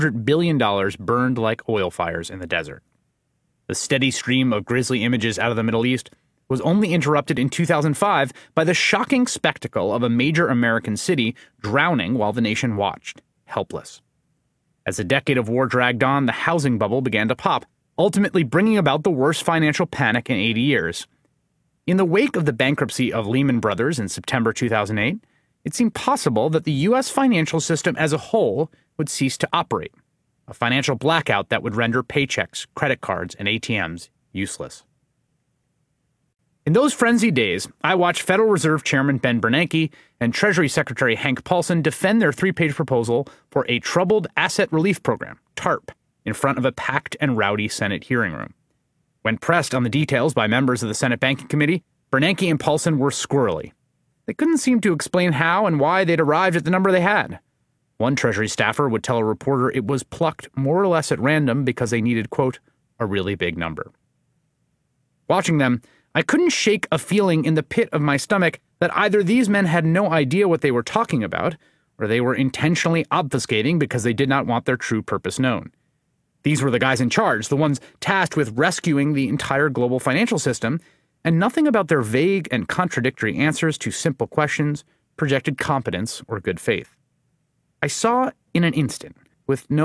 $100 billion burned like oil fires in the desert. The steady stream of grisly images out of the Middle East was only interrupted in 2005 by the shocking spectacle of a major American city drowning while the nation watched, helpless. As a decade of war dragged on, the housing bubble began to pop, ultimately bringing about the worst financial panic in 80 years. In the wake of the bankruptcy of Lehman Brothers in September 2008, it seemed possible that the U.S. financial system as a whole would cease to operate, a financial blackout that would render paychecks, credit cards, and ATMs useless. In those frenzied days, I watched Federal Reserve Chairman Ben Bernanke and Treasury Secretary Hank Paulson defend their 3-page proposal for a Troubled Asset Relief Program, TARP, in front of a packed and rowdy Senate hearing room. When pressed on the details by members of the Senate Banking Committee, Bernanke and Paulson were squirrely. They couldn't seem to explain how and why they'd arrived at the number they had. One Treasury staffer would tell a reporter it was plucked more or less at random because they needed, quote, a really big number. Watching them, I couldn't shake a feeling in the pit of my stomach that either these men had no idea what they were talking about, or they were intentionally obfuscating because they did not want their true purpose known. These were the guys in charge, the ones tasked with rescuing the entire global financial system, and nothing about their vague and contradictory answers to simple questions projected competence or good faith. I saw in an instant, with no